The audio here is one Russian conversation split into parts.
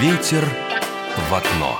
Ветер в окно.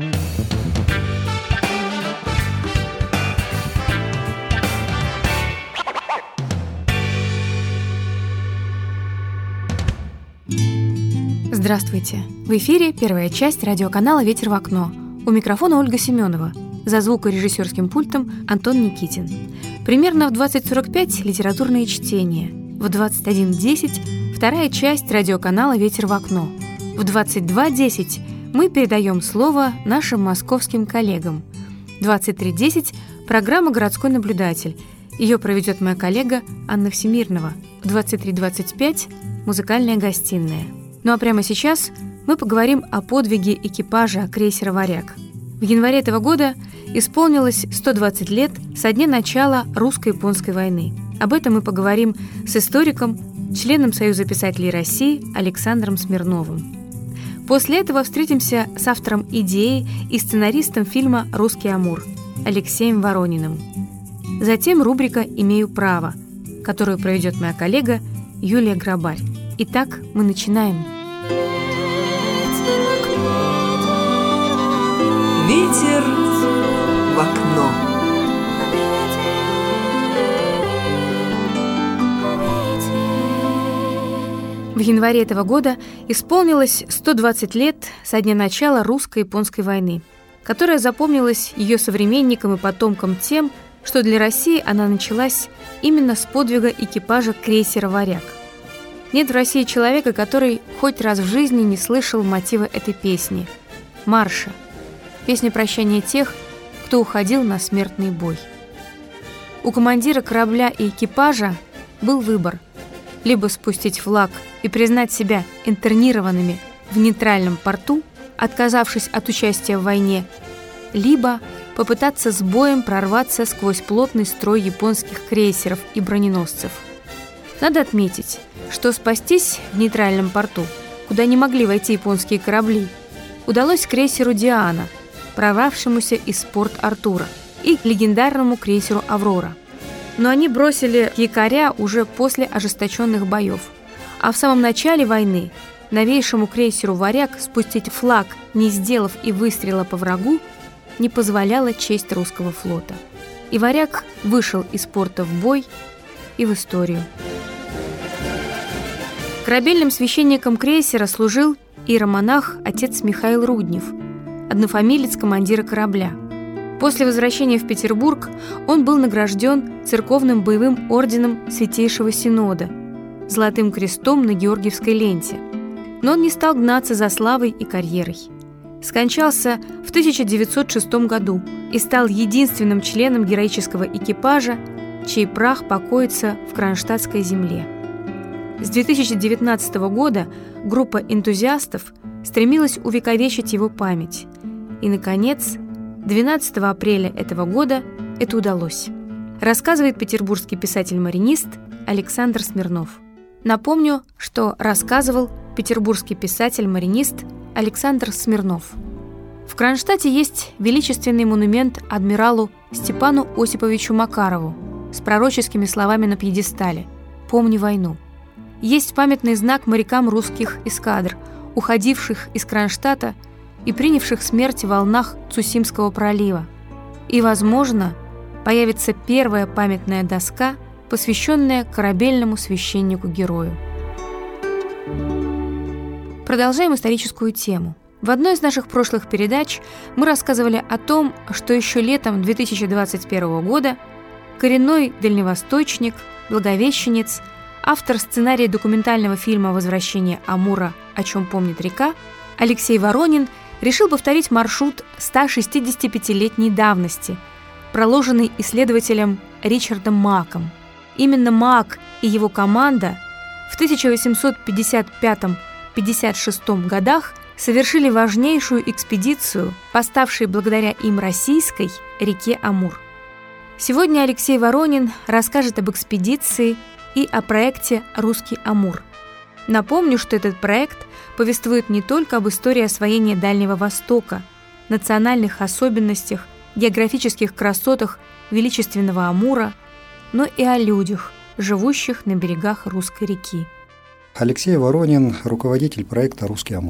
Здравствуйте! В эфире первая часть радиоканала «Ветер в окно». У микрофона Ольга Семенова. За звукорежиссерским пультом Антон Никитин. Примерно в 20:45 литературные чтения. В 21:10 вторая часть радиоканала «Ветер в окно». В 22:10 мы передаем слово нашим московским коллегам. В 23:10 программа «Городской наблюдатель». Ее проведет моя коллега Анна Всемирнова. В 23:25 музыкальная гостиная. Ну а прямо сейчас мы поговорим о подвиге экипажа крейсера «Варяг». В январе этого года исполнилось 120 лет со дня начала русско-японской войны. Об этом мы поговорим с историком, членом Союза писателей России Александром Смирновым. После этого встретимся с автором идеи и сценаристом фильма «Русский Амур» Алексеем Ворониным. Затем рубрика «Имею право», которую проведет моя коллега Юлия Грабарь. Итак, мы начинаем. Ветер в окно. В январе этого года исполнилось 120 лет со дня начала русско-японской войны, которая запомнилась ее современникам и потомкам тем, что для России она началась именно с подвига экипажа крейсера «Варяг». Нет в России человека, который хоть раз в жизни не слышал мотива этой песни – марша. Песня прощания тех, кто уходил на смертный бой. У командира корабля и экипажа был выбор – либо спустить флаг и признать себя интернированными в нейтральном порту, отказавшись от участия в войне, либо попытаться с боем прорваться сквозь плотный строй японских крейсеров и броненосцев. Надо отметить, что спастись в нейтральном порту, куда не могли войти японские корабли, удалось крейсеру «Диана», прорвавшемуся из Порт-Артура, и легендарному крейсеру «Аврора». Но они бросили якоря уже после ожесточенных боев. А в самом начале войны новейшему крейсеру «Варяг» спустить флаг, не сделав и выстрела по врагу, не позволяла честь русского флота. И «Варяг» вышел из порта в бой и в историю. Корабельным священником крейсера служил иеромонах отец Михаил Руднев, однофамилец командира корабля. После возвращения в Петербург он был награжден церковным боевым орденом Святейшего Синода, Золотым крестом на Георгиевской ленте. Но он не стал гнаться за славой и карьерой. Скончался в 1906 году и стал единственным членом героического экипажа, чей прах покоится в кронштадтской земле. С 2019 года группа энтузиастов стремилась увековечить его память. И, наконец, 12 апреля этого года это удалось. Рассказывает петербургский писатель-маринист Александр Смирнов. Напомню, что рассказывал петербургский писатель-маринист Александр Смирнов. В Кронштадте есть величественный монумент адмиралу Степану Осиповичу Макарову с пророческими словами на пьедестале «Помни войну». Есть памятный знак морякам русских эскадр, уходивших из Кронштадта и принявших смерть в волнах Цусимского пролива. И, возможно, появится первая памятная доска, посвященная корабельному священнику-герою. Продолжаем историческую тему. В одной из наших прошлых передач мы рассказывали о том, что еще летом 2021 года коренной дальневосточник, благовещенец, автор сценария документального фильма «Возвращение Амура. О чем помнит река» Алексей Воронин решил повторить маршрут 165-летней давности, проложенный исследователем Ричардом Мааком. Именно Маак и его команда в 1855-56 годах совершили важнейшую экспедицию, поставшей благодаря им российской реке Амур. Сегодня Алексей Воронин расскажет об экспедиции и о проекте «Русский Амур». Напомню, что этот проект повествует не только об истории освоения Дальнего Востока, национальных особенностях, географических красотах величественного Амура, но и о людях, живущих на берегах русской реки. Алексей Воронин, руководитель проекта «Русский Амур».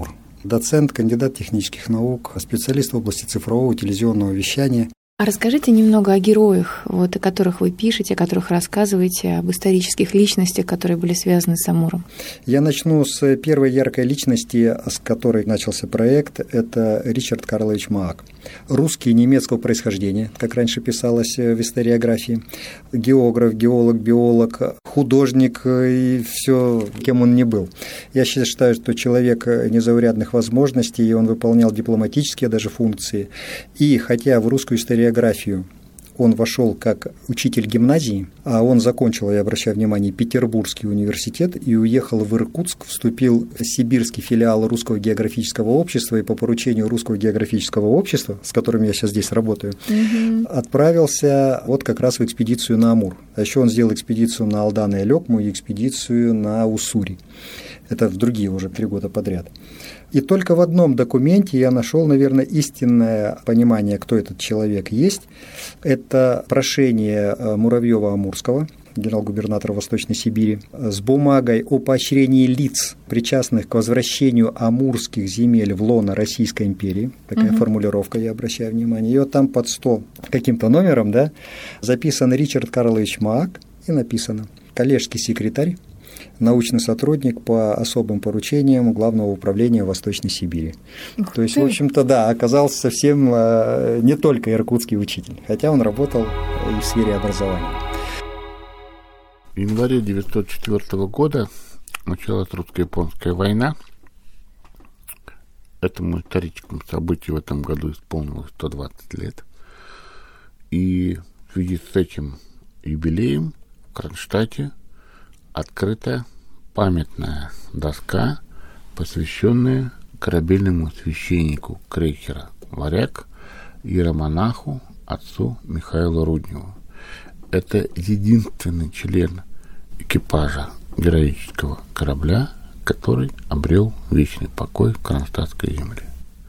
доцент, кандидат технических наук, специалист в области цифрового телевизионного вещания. А расскажите немного о героях, о которых вы пишете, о которых рассказываете, об исторических личностях, которые были связаны с Амуром. Я начну с первой яркой личности, с которой начался проект. Это Ричард Карлович Маак. Русский немецкого происхождения, как раньше писалось в историографии. Географ, геолог, биолог, художник и все, кем он ни был. Я считаю, что человек незаурядных возможностей, и он выполнял дипломатические даже функции. И хотя в русскую историографию он вошел как учитель гимназии, а он закончил, я обращаю внимание, Петербургский университет и уехал в Иркутск, вступил в сибирский филиал Русского географического общества, и по поручению Русского географического общества, с которым я сейчас здесь работаю, отправился вот как раз в экспедицию на Амур. А еще он сделал экспедицию на Алдан и Алекму и экспедицию на Уссури. Это в другие уже 3 года подряд. И только в одном документе я нашел, наверное, истинное понимание, кто этот человек есть. Это прошение Муравьева-Амурского, генерал-губернатора Восточной Сибири, с бумагой о поощрении лиц, причастных к возвращению амурских земель в лоно Российской империи. Такая формулировка, я обращаю внимание. И вот там под 100 каким-то номером, да, записан Ричард Карлович Маак, и написано: коллежский секретарь, научный сотрудник по особым поручениям Главного управления Восточной Сибири. То есть, в общем-то, да, оказался совсем не только иркутский учитель, хотя он работал и в сфере образования. В январе 1904 года началась русско-японская война. Этому историческому событию в этом году исполнилось 120 лет. И в связи с этим юбилеем в Кронштадте открыта памятная доска, посвященная корабельному священнику крейсера «Варяг» иеромонаху отцу Михаилу Рудневу. Это единственный член экипажа героического корабля, который обрел вечный покой в Кронштадтской земле.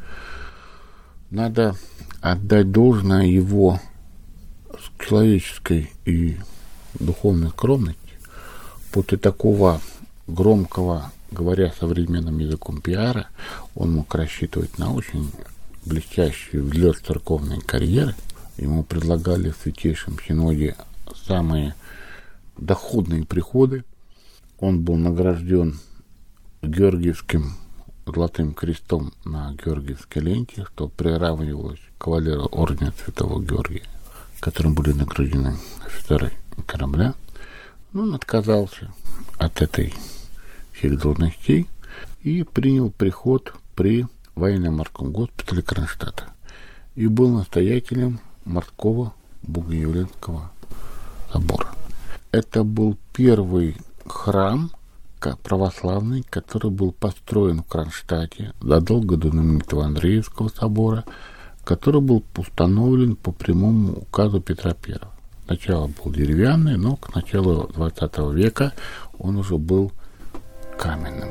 Надо отдать должное его человеческой и духовной скромности. После такого громкого, говоря современным языком, пиара, он мог рассчитывать на очень блестящий взлет церковной карьеры. Ему предлагали в Святейшем Синоде самые доходные приходы. Он был награжден Георгиевским Золотым Крестом на Георгиевской ленте, что приравнивалось к кавалеру ордена Святого Георгия, которым были награждены офицеры корабля. Но он отказался от всех должностей и принял приход при военно-морском госпитале Кронштадта и был настоятелем морского Богоявленского собора. Это был первый храм православный, который был построен в Кронштадте задолго до знаменитого Андреевского собора, который был установлен по прямому указу Петра I. Сначала был деревянный, но к началу XX века он уже был каменным.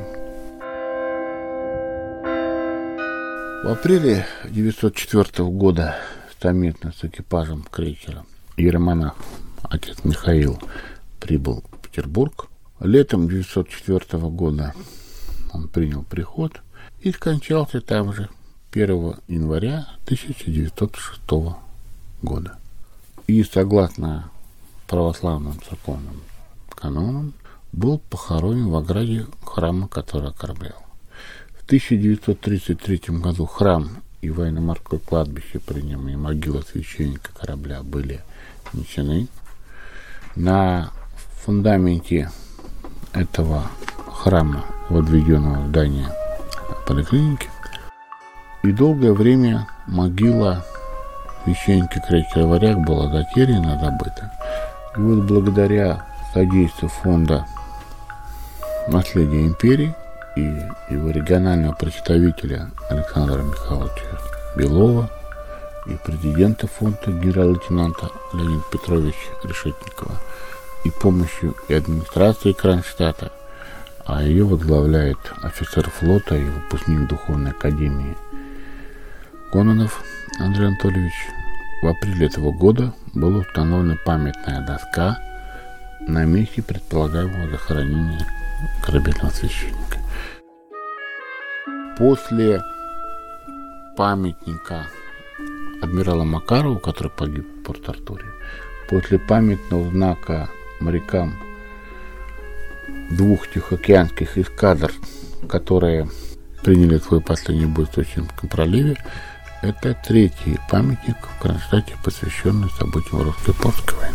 В апреле 1904 года совместно с экипажем крейсера иеромонах отец Михаил прибыл в Петербург. Летом 1904 года он принял приход и скончался там же 1 января 1906 года. И, согласно православным церковным канонам, был похоронен в ограде храма, который окормлял. В 1933 году храм и военно-морское кладбище при нем и могила священника корабля были снесены. На фундаменте этого храма возведенного здания поликлиники, и долгое время могила священника крейсера «Варяг» была затеряна, забыта. И вот благодаря содействию фонда «Наследие империи» и его регионального представителя Александра Михайловича Белова и президента фонда генерал-лейтенанта Леонида Петровича Решетникова и помощью и администрации Кронштадта, а ее возглавляет офицер флота и выпускник Духовной академии Кононов Андрей Анатольевич, в апреле этого года была установлена памятная доска на месте предполагаемого захоронения корабельного священника. После памятника адмирала Макарову, который погиб в Порт-Артуре, после памятного знака морякам 2 тихоокеанских эскадр, которые приняли свой последний бой в Сочинском проливе, это 3-й памятник в Кронштадте, посвященный событиям русско-японской войны.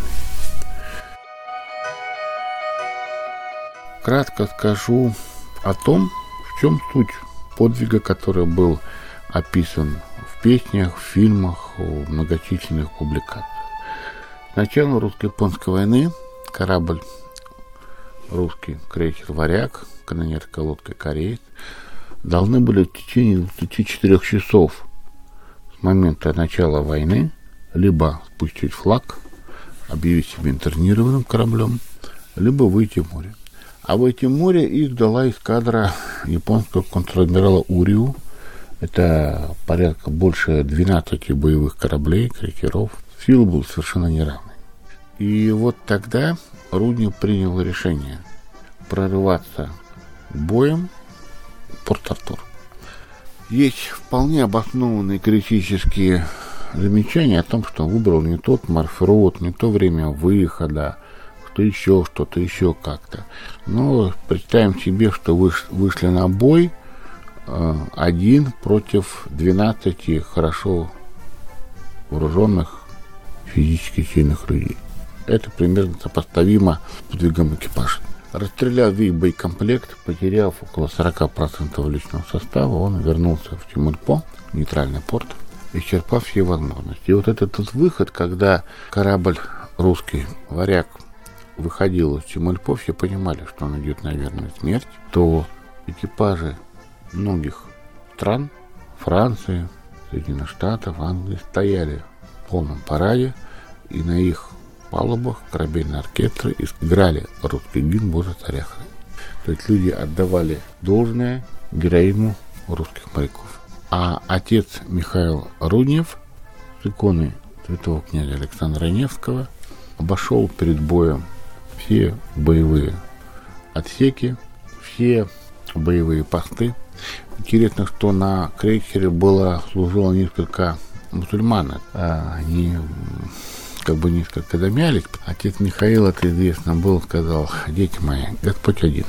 Кратко скажу о том, в чем суть подвига, который был описан в песнях, в фильмах, в многочисленных публикациях. С начала русско-японской войны корабль русский крейсер «Варяг», канонерская лодка «Кореец» должны были в течение 24 часов с момента начала войны либо спустить флаг, объявить себя интернированным кораблем, либо выйти в море. А выйти в море их дала эскадра японского контр-адмирала Уриу. Это порядка больше 12 боевых кораблей, крейсеров. Сила была совершенно неравной. И вот тогда Руднев принял решение прорываться боем в Порт-Артур. Есть вполне обоснованные критические замечания о том, что он выбрал не тот маршрут, не то время выхода, что-то еще как-то. Но представим себе, что вышли на бой 1 против 12 хорошо вооруженных, физически сильных людей. Это примерно сопоставимо с подвигом экипажа. Расстреляв весь боекомплект, потеряв около 40% личного состава, он вернулся в Чемульпо, нейтральный порт, исчерпав все возможности. И вот этот выход, когда корабль русский «Варяг» выходил из Чемульпо, все понимали, что он идет на верную смерть, то экипажи многих стран, Франции, Соединенных Штатов, Англии, стояли в полном параде, и на их палубах корабельные оркестры играли русский гимн «Боже, царя храни». То есть люди отдавали должное героизму русских моряков. А отец Михаил Руднев с иконой святого князя Александра Невского обошел перед боем все боевые отсеки, все боевые посты. Интересно, что на крейсере служило несколько мусульман. Они несколько замялись. Отец Михаил, это известно было, сказал: дети мои, Господь один.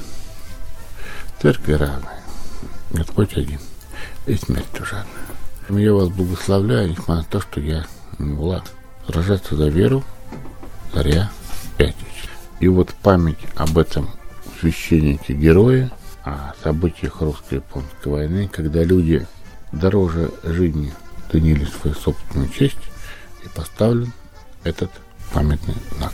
Церкви разные, Господь один. И смерть тоже одна. Я вас благословляю, несмотря на то, что я не могла сражаться за веру царя Отечества. И вот память об этом священнике-герое, о событиях русско-японской войны, когда люди дороже жизни ценили свою собственную честь, и поставлен этот памятный знак.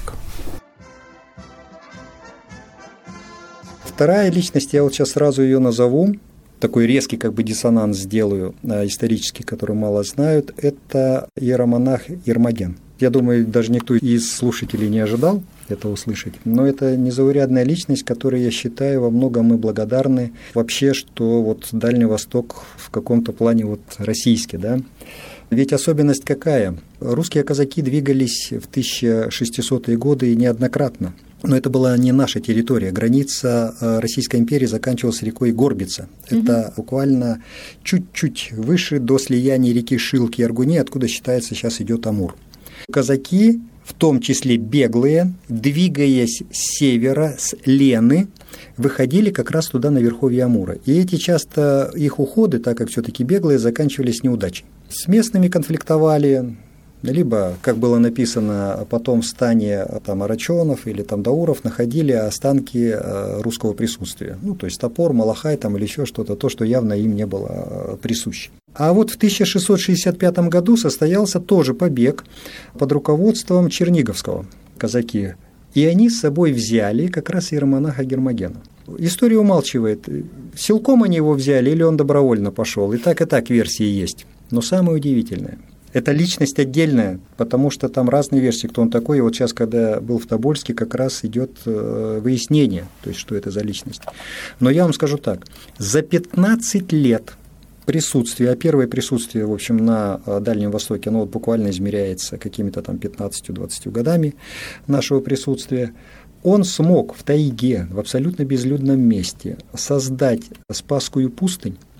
Вторая личность, я вот сейчас сразу ее назову, такой резкий диссонанс сделаю исторический, который мало знают, это иеромонах Ермоген. Я думаю, даже никто из слушателей не ожидал это услышать, но это незаурядная личность, которой, я считаю, во многом мы благодарны вообще, что Дальний Восток в каком-то плане российский, да. Ведь особенность какая? Русские казаки двигались в 1600-е годы и неоднократно. Но это была не наша территория. Граница Российской империи заканчивалась рекой Горбица. Это буквально чуть-чуть выше до слияния реки Шилки и Аргуни, откуда, считается, сейчас идет Амур. Казаки, в том числе беглые, двигаясь с севера, с Лены, выходили как раз туда, на верховье Амура. И эти часто их уходы, так как все-таки беглые, заканчивались неудачей. С местными конфликтовали, либо, как было написано потом в стане Арачонов или Дауров, находили останки русского присутствия. То есть топор, малахай или еще что-то, то, что явно им не было присуще. А в 1665 году состоялся тоже побег под руководством Черниговского, казаки. И они с собой взяли как раз иеромонаха Гермогена. История умалчивает, силком они его взяли или он добровольно пошел. И так версии есть. Но самое удивительное, это личность отдельная, потому что там разные версии, кто он такой. И вот сейчас, когда был в Тобольске, как раз идет выяснение, то есть что это за личность. Но я вам скажу так, за 15 лет присутствие, а первое присутствие, в общем, на Дальнем Востоке, оно буквально измеряется какими-то 15-20 годами нашего присутствия, он смог в тайге, в абсолютно безлюдном месте создать Спасскую пустынь,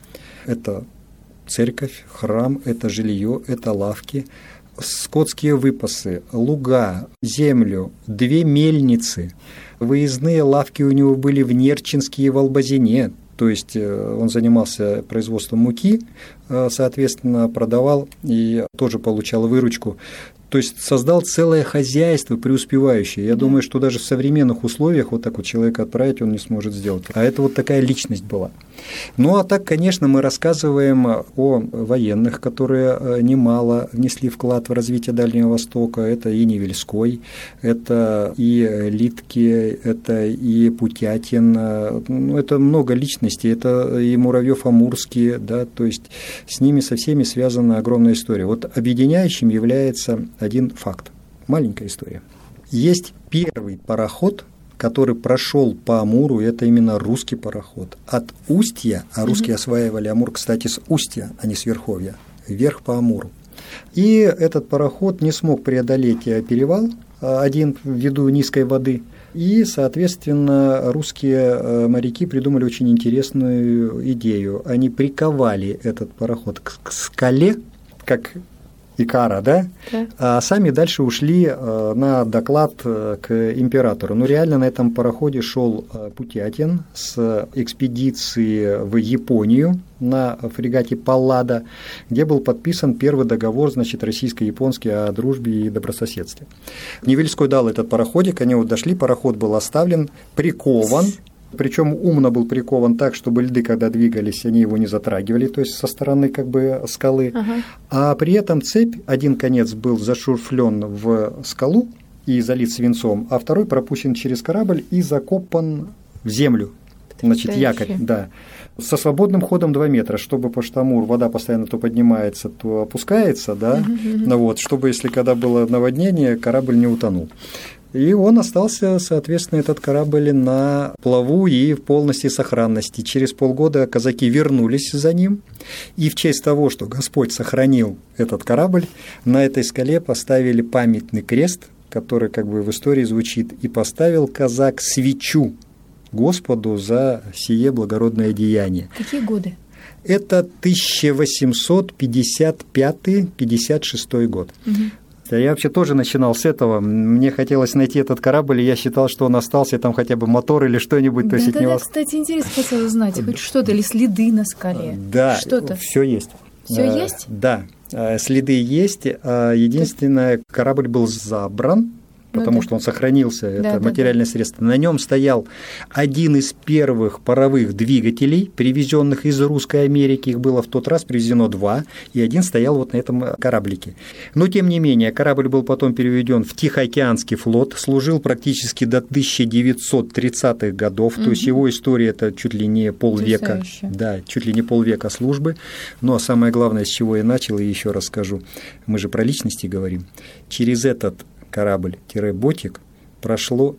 Это церковь, храм, это жилье, это лавки, скотские выпасы, луга, землю, 2 мельницы. Выездные лавки у него были в Нерчинске и в Албазине. То есть он занимался производством муки, соответственно, продавал и тоже получал выручку. То есть создал целое хозяйство преуспевающее. Я думаю, что даже в современных условиях вот так вот человека отправить он не сможет сделать. А это вот такая личность была. Ну, а так, конечно, мы рассказываем о военных, которые немало внесли вклад в развитие Дальнего Востока. Это и Невельской, это и Литки, это и Путятин. Ну, это много личностей, это и Муравьев-Амурский, да, то есть с ними со всеми связана огромная история. Вот объединяющим является один факт. Маленькая история. Есть первый пароход, который прошел по Амуру, это именно русский пароход. От Устья, а русские осваивали Амур, кстати, с Устья, а не с Верховья, вверх по Амуру. И этот пароход не смог преодолеть перевал один ввиду низкой воды. И, соответственно, русские моряки придумали очень интересную идею. Они приковали этот пароход к скале, как Икара, да? А сами дальше ушли на доклад к императору. Но реально на этом пароходе шел Путятин с экспедиции в Японию на фрегате Паллада, где был подписан первый договор, значит, российско-японский о дружбе и добрососедстве. Невельской дал этот пароходик, они вот дошли, пароход был оставлен, прикован. Причем умно был прикован так, чтобы льды, когда двигались, они его не затрагивали, то есть со стороны как бы скалы. А при этом цепь, один конец был зашурфлен в скалу и залит свинцом, а второй пропущен через корабль и закопан в землю. Значит, якорь, да. Со свободным ходом 2 метра, чтобы по Амур вода постоянно то поднимается, то опускается, да, ну вот, чтобы, если когда было наводнение, корабль не утонул. И он остался, соответственно, этот корабль на плаву и в полной сохранности. Через полгода казаки вернулись за ним, и в честь того, что Господь сохранил этот корабль, на этой скале поставили памятный крест, который как бы в истории звучит, и поставил казак свечу Господу за сие благородное деяние. Какие годы? Это 1855-56 год. Я вообще тоже начинал с этого. Мне хотелось найти этот корабль, и я считал, что он остался, там хотя бы мотор или что-нибудь. Да, кстати, интересно хотела узнать, хоть что-то, или следы на скале? Да, что-то. Все есть. Все есть? Да, следы есть. Единственное, корабль был забран, потому что он сохранился, это материальное средство. На нем стоял один из первых паровых двигателей, привезенных из Русской Америки. Их было в тот раз привезено 2, и один стоял вот на этом кораблике. Но, тем не менее, корабль был потом переведен в Тихоокеанский флот, служил практически до 1930-х годов, то есть его история – это чуть ли не полвека. Да, чуть ли не полвека службы. Ну, а самое главное, с чего я начал, и еще раз скажу, мы же про личности говорим, через этот корабль-ботик прошло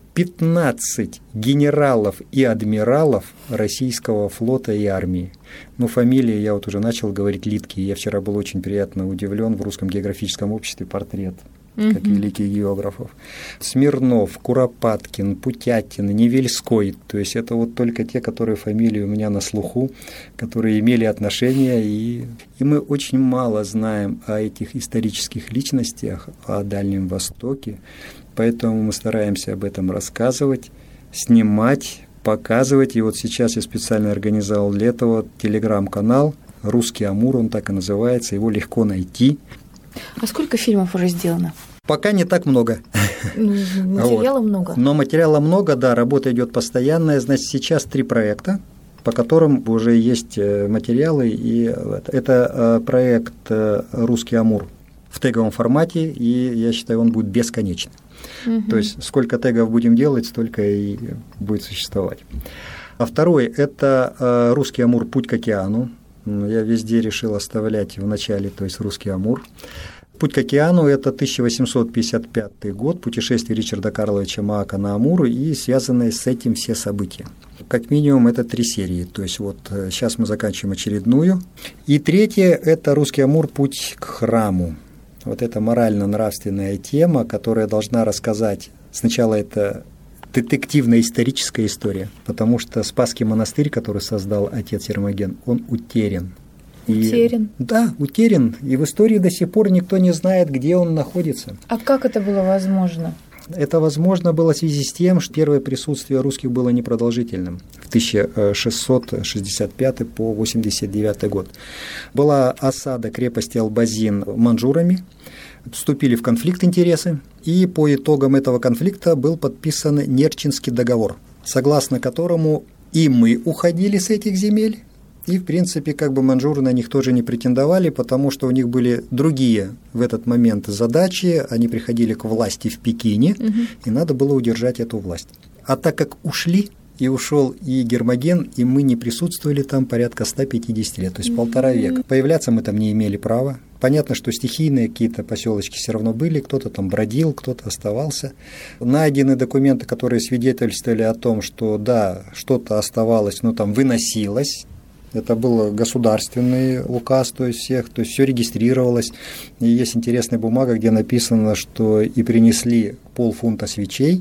15 генералов и адмиралов российского флота и армии. Ну, фамилии я вот уже начал говорить Литки. Я вчера был очень приятно удивлен в Русском географическом обществе портрет, как великих географов. Смирнов, Куропаткин, Путятин, Невельской. То есть это вот только те, которые фамилии у меня на слуху, которые имели отношение. И мы очень мало знаем о этих исторических личностях, о Дальнем Востоке. Поэтому мы стараемся об этом рассказывать, снимать, показывать. И вот сейчас я специально организовал для этого телеграм-канал «Русский Амур», он так и называется, его легко найти. А сколько фильмов уже сделано? Пока не так много. Материала много. Но материала много, да, работа идет постоянная. Значит, сейчас 3 проекта, по которым уже есть материалы. И это проект «Русский Амур» в теговом формате, и я считаю, он будет бесконечным. То есть сколько тегов будем делать, столько и будет существовать. А второй – это «Русский Амур. Путь к океану». Я везде решил оставлять в начале, то есть «Русский Амур». «Путь к океану» – это 1855 год, путешествие Ричарда Карловича Маака на Амур и связанные с этим все события. Как минимум это 3 серии, то есть вот сейчас мы заканчиваем очередную. И третье – это «Русский Амур. Путь к храму». Вот это морально-нравственная тема, которая должна рассказать, сначала это детективная историческая история, потому что Спасский монастырь, который создал отец Ермоген, он утерян. Утерян. Да, утерян. И в истории до сих пор никто не знает, где он находится. А как это было возможно? Это возможно было в связи с тем, что первое присутствие русских было непродолжительным. В 1665 по 89 год. Была осада крепости Албазин манжурами, вступили в конфликт интересы, и по итогам этого конфликта был подписан Нерчинский договор, согласно которому и мы уходили с этих земель, и, в принципе, как бы манжуры на них тоже не претендовали, потому что у них были другие в этот момент задачи, они приходили к власти в Пекине, и надо было удержать эту власть. А так как ушли, и ушел и Гермоген, и мы не присутствовали там порядка 150 лет, то есть 1,5 века. Появляться мы там не имели права. Понятно, что стихийные какие-то поселочки все равно были, кто-то там бродил, кто-то оставался. Найдены документы, которые свидетельствовали о том, что да, что-то оставалось, но там выносилось. Это был государственный указ, то есть все регистрировалось. И есть интересная бумага, где написано, что и принесли полфунта свечей,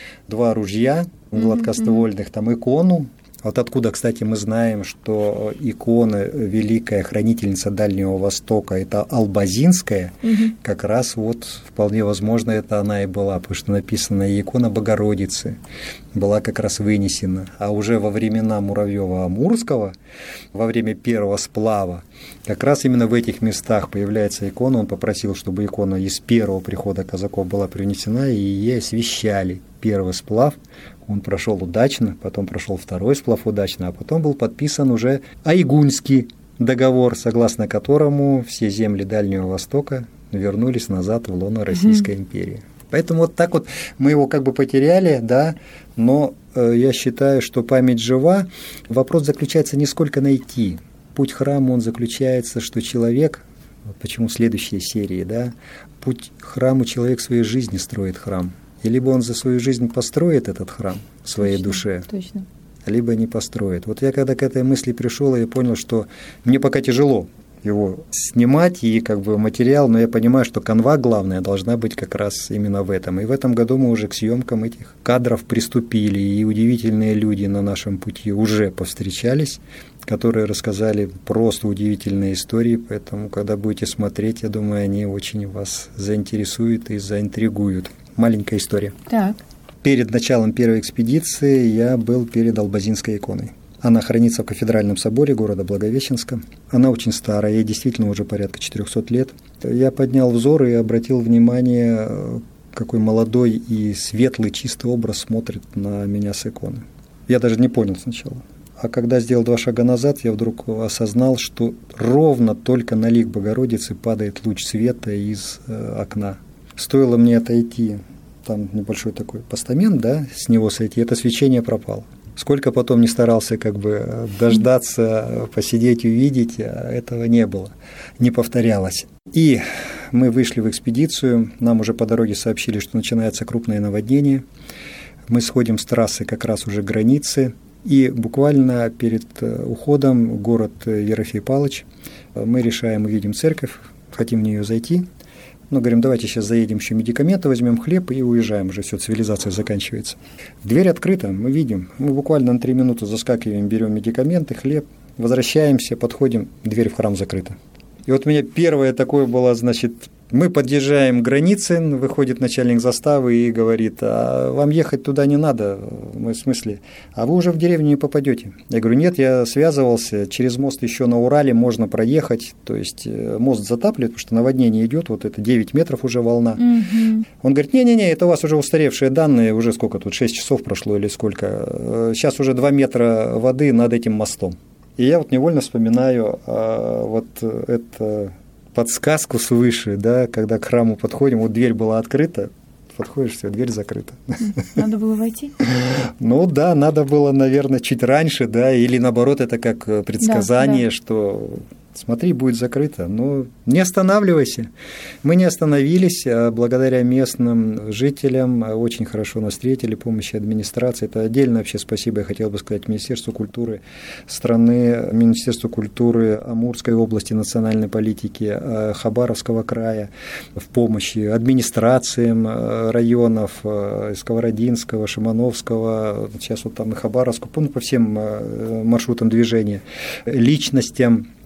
2 ружья гладкоствольных, там икону. Вот откуда, кстати, мы знаем, что икона великая хранительница Дальнего Востока, это Албазинская, как раз вот вполне возможно это она и была, потому что написано икона Богородицы была как раз вынесена. А уже во времена Муравьева-Амурского, во время первого сплава, как раз именно в этих местах появляется икона. Он попросил, чтобы икона из первого прихода казаков была принесена, и ей освящали первый сплав. Он прошел удачно, потом прошел второй сплав удачно, а потом был подписан уже Айгунский договор, согласно которому все земли Дальнего Востока вернулись назад в лоно Российской империи. Поэтому вот так вот мы его как бы потеряли, да, но я считаю, что память жива. Вопрос заключается не сколько найти. Путь храма, он заключается, что человек, вот почему следующие серии, да, путь к храму человек в своей жизни строит храм. И либо он за свою жизнь построит этот храм в своей душе, либо не построит. Вот я когда к этой мысли пришел, я понял, что мне пока тяжело его снимать и как бы материал, но я понимаю, что канва главная должна быть как раз именно в этом. И в этом году мы уже к съемкам этих кадров приступили, и удивительные люди на нашем пути уже повстречались, которые рассказали просто удивительные истории, поэтому, когда будете смотреть, я думаю, они очень вас заинтересуют и заинтригуют. Маленькая история. Так. Перед началом первой экспедиции я был перед Албазинской иконой. Она хранится в кафедральном соборе города Благовещенска. Она очень старая, ей действительно уже порядка 400 лет. Я поднял взор и обратил внимание, какой молодой и светлый, чистый образ смотрит на меня с иконы. Я даже не понял сначала. А когда сделал 2 шага назад, я вдруг осознал, что ровно только на лик Богородицы падает луч света из окна. Стоило мне отойти, там небольшой такой постамент, да, с него сойти, это свечение пропало. Сколько потом не старался как бы дождаться, посидеть, увидеть, этого не было, не повторялось. И мы вышли в экспедицию, нам уже по дороге сообщили, что начинается крупное наводнение. Мы сходим с трассы как раз уже границы, и буквально перед уходом город Ерофей Палыч мы решаем, увидим церковь, хотим в нее зайти. Ну, говорим, давайте сейчас заедем еще медикаменты, возьмем хлеб и уезжаем, уже все, цивилизация заканчивается. Дверь открыта, мы видим, мы буквально на 3 минуты заскакиваем, берем медикаменты, хлеб, возвращаемся, подходим, дверь в храм закрыта. И вот у меня первое такое было, значит, мы подъезжаем к границе, выходит начальник заставы и говорит, а вам ехать туда не надо, в смысле, а вы уже в деревню не попадете. Я говорю, нет, я связывался, через мост еще на Урале можно проехать, то есть мост затапливает, потому что наводнение идет, вот это 9 метров уже волна. Он говорит, не-не-не, это у вас уже устаревшие данные, уже сколько тут, 6 часов прошло или сколько, сейчас уже 2 метра воды над этим мостом. И я вот невольно вспоминаю вот это... подсказку свыше, да, когда к храму подходим, вот дверь была открыта, подходишь, все, дверь закрыта. Надо было войти? Ну да, надо было, наверное, чуть раньше, да, или наоборот, это как предсказание, что смотри, будет закрыто. Но не останавливайся. Мы не остановились, а благодаря местным жителям очень хорошо нас встретили, помощи администрации. Это отдельно вообще спасибо, я хотел бы сказать, Министерству культуры страны, Министерству культуры Амурской области, национальной политики, Хабаровского края в помощи администрациям районов Сковородинского, Шимановского, сейчас вот там и Хабаровского, по всем маршрутам движения, личностям,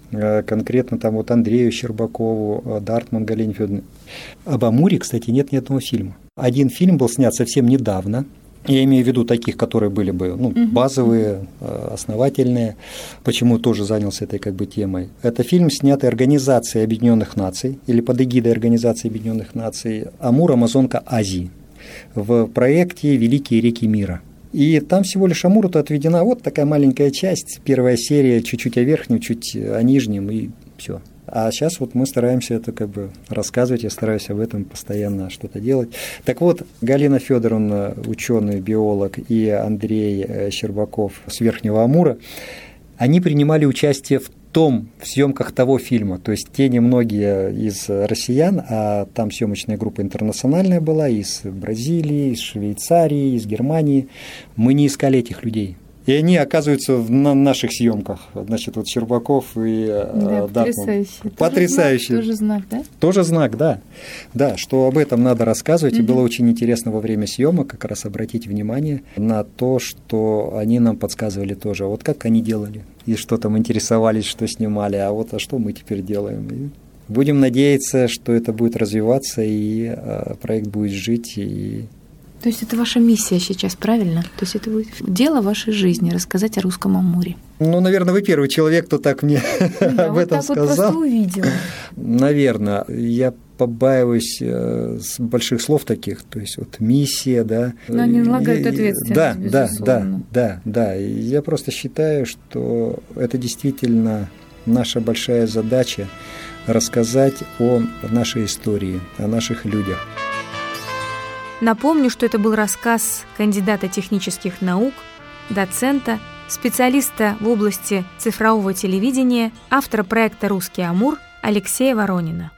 конкретно там вот Андрею Щербакову, Дартман Галине Федоровне. Об Амуре, кстати, нет ни одного фильма. Один фильм был снят совсем недавно. Я имею в виду таких, которые были бы базовые, основательные. Почему тоже занялся этой темой? Это фильм, снятый Организацией Объединенных Наций или под эгидой Организации Объединенных Наций «Амур, Амазонка, Азии» в проекте «Великие реки мира». И там всего лишь Амуру-то отведена вот такая маленькая часть, первая серия, чуть-чуть о верхнем, чуть о нижнем, и все. А сейчас вот мы стараемся это рассказывать, я стараюсь об этом постоянно что-то делать. Так вот, Галина Федоровна, ученый, биолог, и Андрей Щербаков с Верхнего Амура, они принимали участие в съемках того фильма, то есть те немногие из россиян, а там съемочная группа интернациональная была, из Бразилии, из Швейцарии, из Германии, мы не искали этих людей. И они оказываются на наших съемках. Значит, вот Щербаков и Дартман. Потрясающе. Тоже знак, да? Тоже знак, да. Да, что об этом надо рассказывать. И было очень интересно во время съемок как раз обратить внимание на то, что они нам подсказывали тоже. Вот как они делали. И что там интересовались, что снимали. А что мы теперь делаем. И будем надеяться, что это будет развиваться, и проект будет жить, и... То есть это ваша миссия сейчас, правильно? То есть это будет дело вашей жизни — рассказать о Русском Амуре. Наверное, вы первый человек, кто так мне об этом сказал. Вот просто увидела. Наверное, я побаиваюсь больших слов таких, то есть миссия, да. Но они налагают ответственность, безусловно. Да. И я просто считаю, что это действительно наша большая задача — рассказать о нашей истории, о наших людях. Напомню, что это был рассказ кандидата технических наук, доцента, специалиста в области цифрового телевидения, автора проекта «Русский Амур» Алексея Воронина.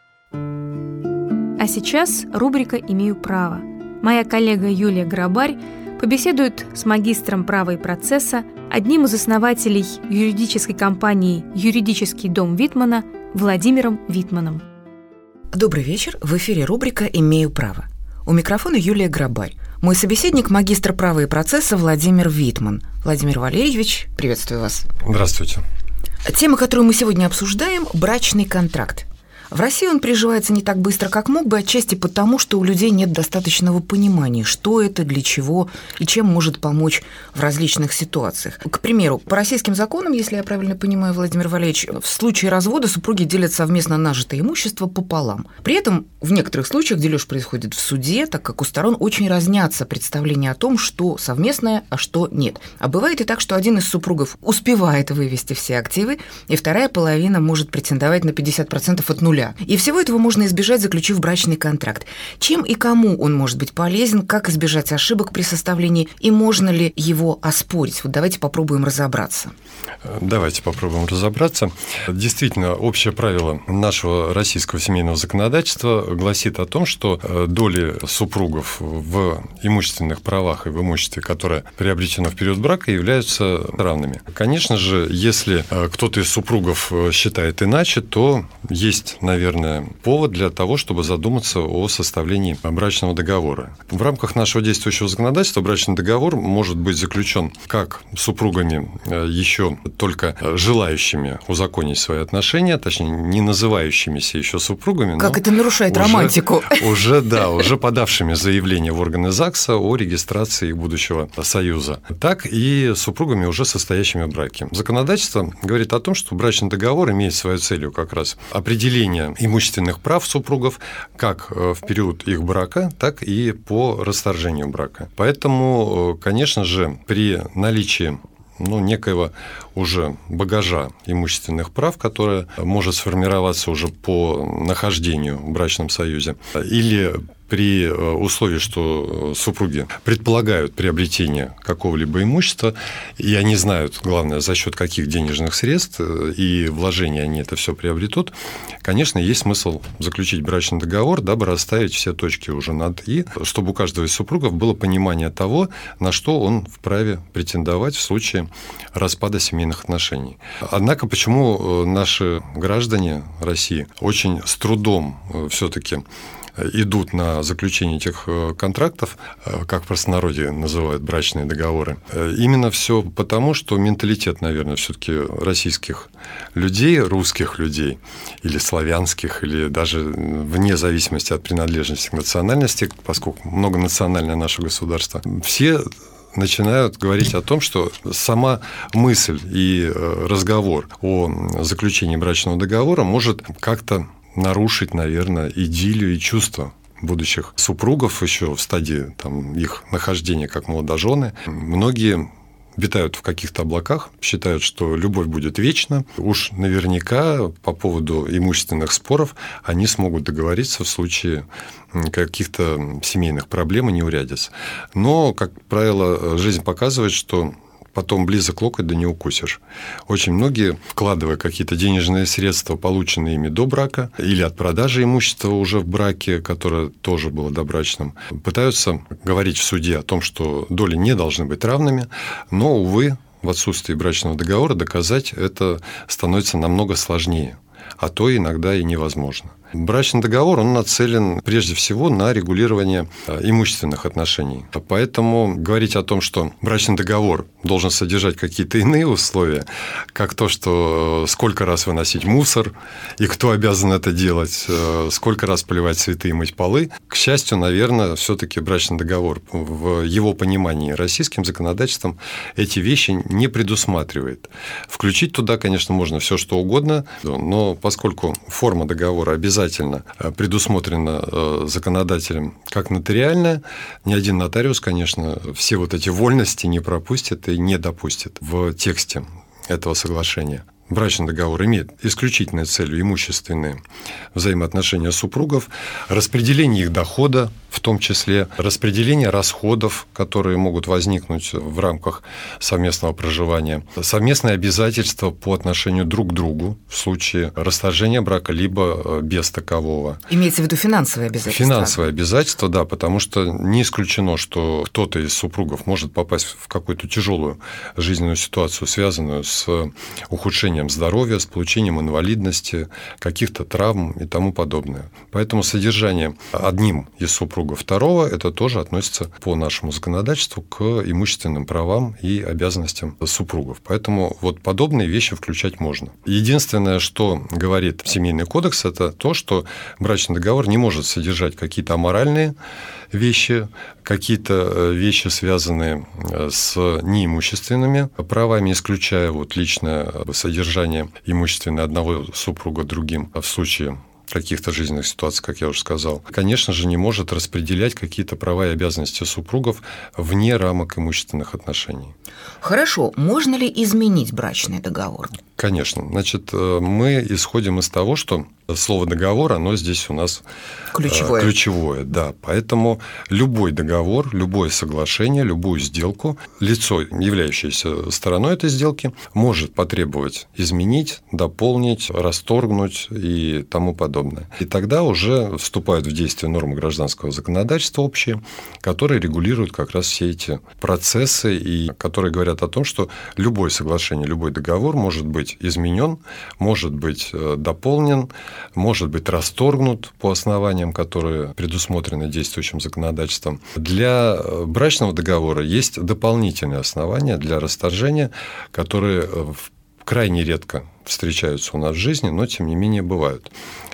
А сейчас рубрика «Имею право». Моя коллега Юлия Грабарь побеседует с магистром права и процесса, одним из основателей юридической компании «Юридический дом Витмана» Владимиром Витманом. Добрый вечер. В эфире рубрика «Имею право». У микрофона Юлия Грабарь. Мой собеседник – магистр права и процесса Владимир Витман. Владимир Валерьевич, приветствую вас. Здравствуйте. Тема, которую мы сегодня обсуждаем – брачный контракт. В России он приживается не так быстро, как мог бы, отчасти потому, что у людей нет достаточного понимания, что это, для чего и чем может помочь в различных ситуациях. К примеру, по российским законам, если я правильно понимаю, Владимир Валерьевич, в случае развода супруги делят совместно нажитое имущество пополам. При этом в некоторых случаях дележ происходит в суде, так как у сторон очень разнятся представления о том, что совместное, а что нет. А бывает и так, что один из супругов успевает вывести все активы, и вторая половина может претендовать на 50% от нуля. И всего этого можно избежать, заключив брачный контракт. Чем и кому он может быть полезен, как избежать ошибок при составлении, и можно ли его оспорить? Вот давайте попробуем разобраться. Давайте попробуем разобраться. Действительно, общее правило нашего российского семейного законодательства гласит о том, что доли супругов в имущественных правах и в имуществе, которое приобретено в период брака, являются равными. Конечно же, если кто-то из супругов считает иначе, то есть, наверное, повод для того, чтобы задуматься о составлении брачного договора. В рамках нашего действующего законодательства брачный договор может быть заключен как супругами еще только желающими узаконить свои отношения, точнее, не называющимися еще супругами. Как это нарушает романтику? Уже подавшими заявление в органы ЗАГСа о регистрации их будущего союза, так и супругами, уже состоящими в браке. Законодательство говорит о том, что брачный договор имеет своей целью как раз определение имущественных прав супругов как в период их брака, так и по расторжению брака. Поэтому, конечно же, при наличии некоего уже багажа имущественных прав, которое может сформироваться уже по нахождению в брачном союзе, или при условии, что супруги предполагают приобретение какого-либо имущества, и они знают, главное, за счет каких денежных средств и вложений они это все приобретут, конечно, есть смысл заключить брачный договор, дабы расставить все точки уже над «и», чтобы у каждого из супругов было понимание того, на что он вправе претендовать в случае распада семейных отношений. Однако, почему наши граждане России очень с трудом все-таки идут на заключение этих контрактов, как в простонародье называют брачные договоры, именно все потому, что менталитет, наверное, все-таки российских людей, русских людей, или славянских, или даже вне зависимости от принадлежности к национальности, поскольку многонациональное наше государство, все начинают говорить о том, что сама мысль и разговор о заключении брачного договора может как-то нарушить, наверное, идиллию и чувства будущих супругов еще в стадии их нахождения как молодожены. Многие витают в каких-то облаках, считают, что любовь будет вечна. Уж наверняка по поводу имущественных споров они смогут договориться в случае каких-то семейных проблем и неурядиц. Но, как правило, жизнь показывает, что потом близок локоть, да не укусишь. Очень многие, вкладывая какие-то денежные средства, полученные ими до брака, или от продажи имущества уже в браке, которое тоже было добрачным, пытаются говорить в суде о том, что доли не должны быть равными, но, увы, в отсутствии брачного договора доказать это становится намного сложнее, а то иногда и невозможно. Брачный договор, он нацелен прежде всего на регулирование имущественных отношений. Поэтому говорить о том, что брачный договор должен содержать какие-то иные условия, как то, что сколько раз выносить мусор, и кто обязан это делать, сколько раз поливать цветы и мыть полы, к счастью, наверное, все-таки брачный договор в его понимании российским законодательством эти вещи не предусматривает. Включить туда, конечно, можно все что угодно, но поскольку форма договора обязательно предусмотрено законодателем как нотариальная, ни один нотариус, конечно, все вот эти вольности не пропустит и не допустит в тексте этого соглашения. Брачный договор имеет исключительной целью имущественные взаимоотношения супругов, распределение их дохода, в том числе распределение расходов, которые могут возникнуть в рамках совместного проживания, совместные обязательства по отношению друг к другу в случае расторжения брака, либо без такового. Имеется в виду финансовые обязательства? Финансовые обязательства, да, потому что не исключено, что кто-то из супругов может попасть в какую-то тяжелую жизненную ситуацию, связанную с ухудшением здоровья, с получением инвалидности, каких-то травм и тому подобное. Поэтому содержание одним из супругов второго, это тоже относится по нашему законодательству к имущественным правам и обязанностям супругов. Поэтому вот подобные вещи включать можно. Единственное, что говорит Семейный кодекс, это то, что брачный договор не может содержать какие-то аморальные вещи, какие-то вещи, связанные с неимущественными правами, исключая вот личное содержание имущественное одного супруга другим в случае каких-то жизненных ситуаций, как я уже сказал. Конечно же, не может распределять какие-то права и обязанности супругов вне рамок имущественных отношений. Хорошо. Можно ли изменить брачный договор? Конечно. Значит, мы исходим из того, что слово «договор», оно здесь у нас ключевое, да. Поэтому любой договор, любое соглашение, любую сделку, лицо, являющееся стороной этой сделки, может потребовать изменить, дополнить, расторгнуть и тому подобное. И тогда уже вступают в действие нормы гражданского законодательства общие, которые регулируют как раз все эти процессы и которые говорят о том, что любое соглашение, любой договор может быть изменен, может быть дополнен, может быть расторгнут по основаниям, которые предусмотрены действующим законодательством. Для брачного договора есть дополнительные основания для расторжения, которые крайне редко встречаются у нас в жизни, но тем не менее бывают.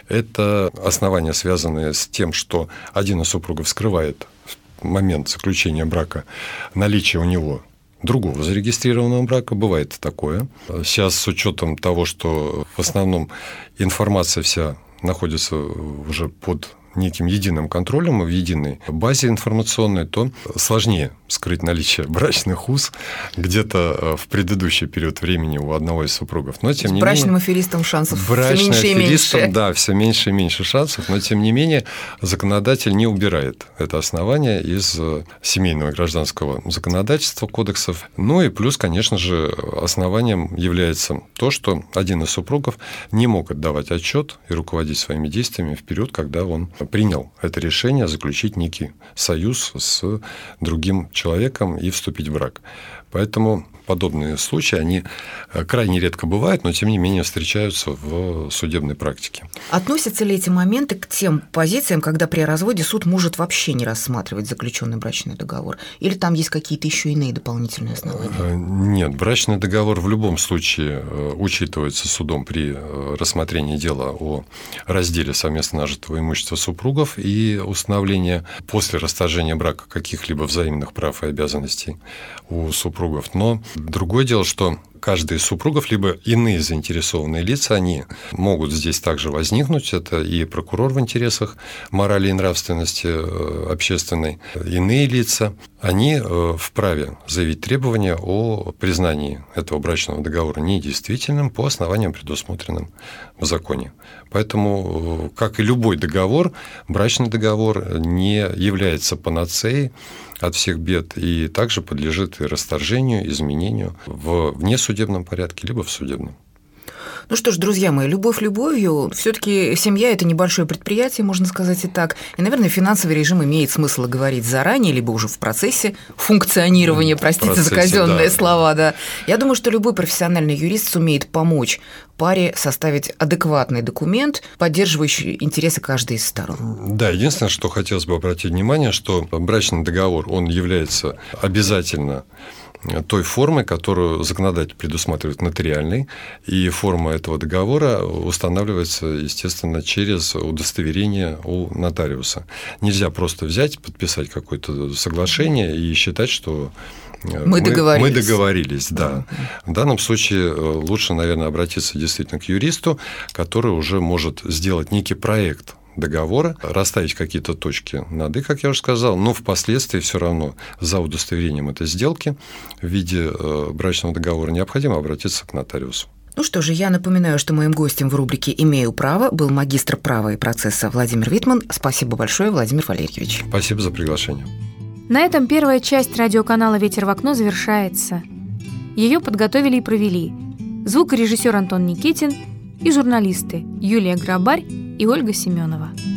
Это основания, связанные с тем, что один из супругов скрывает в момент заключения брака наличие у него другого зарегистрированного брака, бывает такое. Сейчас с учетом того, что в основном информация вся находится уже под неким единым контролем и в единой базе информационной, то сложнее скрыть наличие брачных уз где-то в предыдущий период времени у одного из супругов. Но, тем не менее, брачным аферистам шансов все меньше и меньше. Да, все меньше и меньше шансов, но, тем не менее, законодатель не убирает это основание из семейного и гражданского законодательства, кодексов. Ну и плюс, конечно же, основанием является то, что один из супругов не мог отдавать отчет и руководить своими действиями в период, когда он принял это решение заключить некий союз с другим человеком и вступить в брак. Поэтому подобные случаи, они крайне редко бывают, но тем не менее встречаются в судебной практике. Относятся ли эти моменты к тем позициям, когда при разводе суд может вообще не рассматривать заключенный брачный договор? Или там есть какие-то еще иные дополнительные основания? Нет, брачный договор в любом случае учитывается судом при рассмотрении дела о разделе совместно нажитого имущества супругов и установлении после расторжения брака каких-либо взаимных прав и обязанностей у супругов. Но другое дело, что каждый из супругов, либо иные заинтересованные лица, они могут здесь также возникнуть. Это и прокурор в интересах морали и нравственности общественной. Иные лица, они вправе заявить требования о признании этого брачного договора недействительным по основаниям, предусмотренным в законе. Поэтому, как и любой договор, брачный договор не является панацеей от всех бед и также подлежит и расторжению, изменению в внесудебном порядке, либо в судебном. Ну что ж, друзья мои, любовь любовью, все-таки семья – это небольшое предприятие, можно сказать и так. И, наверное, финансовый режим имеет смысл говорить заранее, либо уже в процессе функционирования, простите за казенные слова. Да. Я думаю, что любой профессиональный юрист сумеет помочь паре составить адекватный документ, поддерживающий интересы каждой из сторон. Да, единственное, что хотелось бы обратить внимание, что брачный договор, он является обязательно той формой, которую законодатель предусматривает нотариальной, и форма этого договора устанавливается, естественно, через удостоверение у нотариуса. Нельзя просто взять, подписать какое-то соглашение и считать, что мы договорились, да. В данном случае лучше, наверное, обратиться действительно к юристу, который уже может сделать некий проект договора, расставить какие-то точки над «и», как я уже сказал, но впоследствии все равно за удостоверением этой сделки в виде брачного договора необходимо обратиться к нотариусу. Ну что же, я напоминаю, что моим гостем в рубрике «Имею право» был магистр права и процесса Владимир Витман. Спасибо большое, Владимир Валерьевич. Спасибо за приглашение. На этом первая часть радиоканала «Ветер в окно» завершается. Ее подготовили и провели звукорежиссер Антон Никитин и журналисты Юлия Грабарь и Ольга Семенова.